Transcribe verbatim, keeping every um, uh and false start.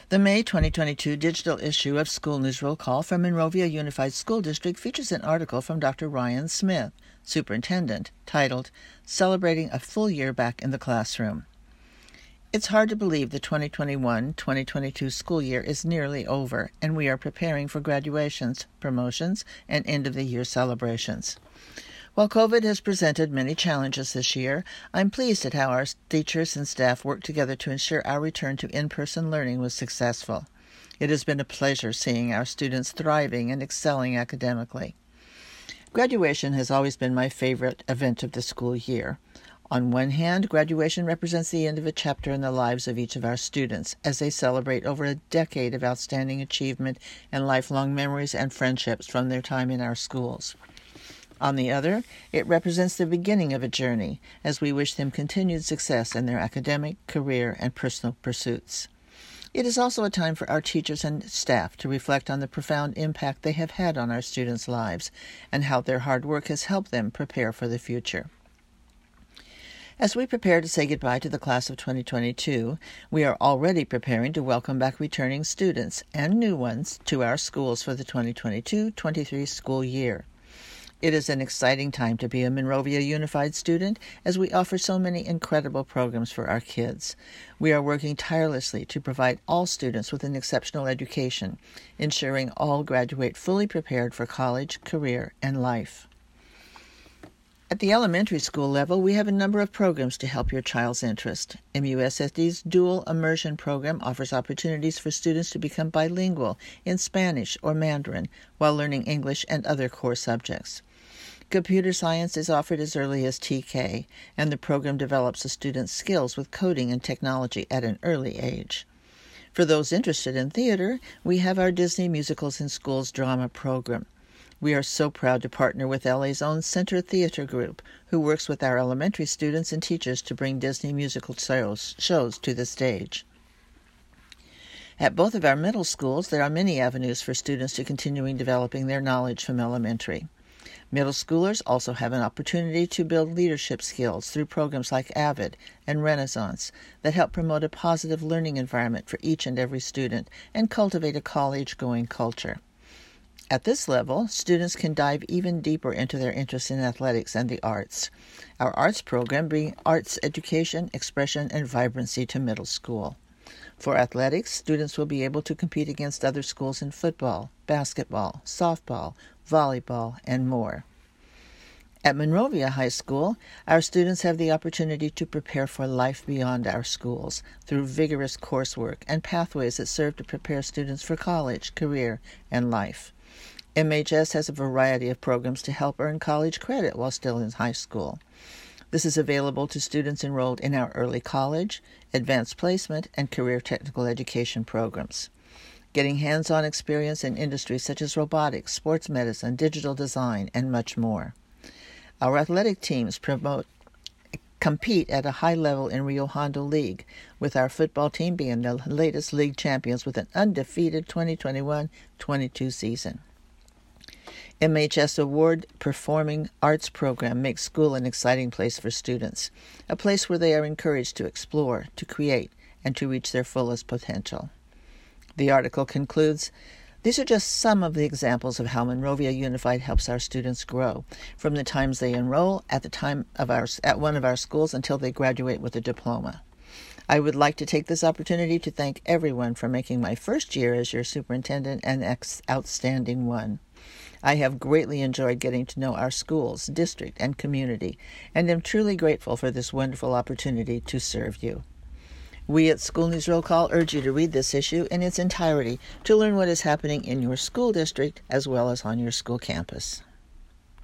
The May twenty twenty-two digital issue of School News Roll Call from Monrovia Unified School District features an article from Doctor Ryan Smith, Superintendent, titled, Celebrating a Full Year Back in the Classroom. It's hard to believe the twenty twenty-one twenty twenty-two school year is nearly over, and we are preparing for graduations, promotions, and end-of-the-year celebrations. While COVID has presented many challenges this year, I'm pleased at how our teachers and staff worked together to ensure our return to in-person learning was successful. It has been a pleasure seeing our students thriving and excelling academically. Graduation has always been my favorite event of the school year. On one hand, graduation represents the end of a chapter in the lives of each of our students as they celebrate over a decade of outstanding achievement and lifelong memories and friendships from their time in our schools. On the other, it represents the beginning of a journey as we wish them continued success in their academic, career, and personal pursuits. It is also a time for our teachers and staff to reflect on the profound impact they have had on our students' lives and how their hard work has helped them prepare for the future. As we prepare to say goodbye to the class of twenty twenty-two, we are already preparing to welcome back returning students and new ones to our schools for the twenty twenty-two twenty-three school year. It is an exciting time to be a Monrovia Unified student as we offer so many incredible programs for our kids. We are working tirelessly to provide all students with an exceptional education, ensuring all graduate fully prepared for college, career, and life. At the elementary school level, we have a number of programs to help your child's interest. M U S S D's Dual Immersion program offers opportunities for students to become bilingual in Spanish or Mandarin while learning English and other core subjects. Computer science is offered as early as T K, and the program develops a student's skills with coding and technology at an early age. For those interested in theater, we have our Disney Musicals in Schools drama program. We are so proud to partner with L A's own Center Theater Group, who works with our elementary students and teachers to bring Disney musical shows, shows to the stage. At both of our middle schools, there are many avenues for students to continuing developing their knowledge from elementary. Middle schoolers also have an opportunity to build leadership skills through programs like AVID and Renaissance that help promote a positive learning environment for each and every student and cultivate a college-going culture. At this level, students can dive even deeper into their interest in athletics and the arts. Our arts program brings arts education, expression, and vibrancy to middle school. For athletics, students will be able to compete against other schools in football, basketball, softball, volleyball, and more. At Monrovia High School, our students have the opportunity to prepare for life beyond our schools through vigorous coursework and pathways that serve to prepare students for college, career, and life. M H S has a variety of programs to help earn college credit while still in high school. This is available to students enrolled in our early college, advanced placement, and career technical education programs. Getting hands-on experience in industries such as robotics, sports medicine, digital design, and much more. Our athletic teams promote compete at a high level in Rio Hondo League, with our football team being the latest league champions with an undefeated twenty twenty-one twenty-two season. M H S Award Performing Arts Program makes school an exciting place for students, a place where they are encouraged to explore, to create, and to reach their fullest potential. The article concludes, these are just some of the examples of how Monrovia Unified helps our students grow, from the times they enroll at the time of our, at one of our schools until they graduate with a diploma. I would like to take this opportunity to thank everyone for making my first year as your superintendent an ex- outstanding one. I have greatly enjoyed getting to know our schools, district, and community, and am truly grateful for this wonderful opportunity to serve you. We at School News Roll Call urge you to read this issue in its entirety to learn what is happening in your school district as well as on your school campus.